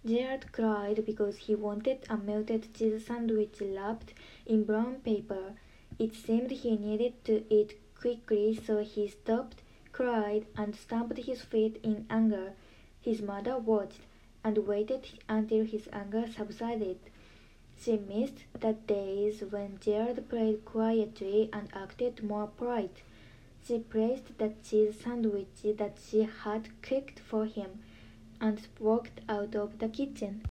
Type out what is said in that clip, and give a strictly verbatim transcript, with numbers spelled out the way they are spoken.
Gerald cried because he wanted a melted cheese sandwich wrapped in brown paper. It seemed he needed to eat quickly, so he stopped, cried, and stamped his feet in anger. His mother watched, and waited until his anger subsided. She missed the days when Gerald played quietly and acted more polite. She praised the cheese sandwich that she had cooked for him, and walked out of the kitchen.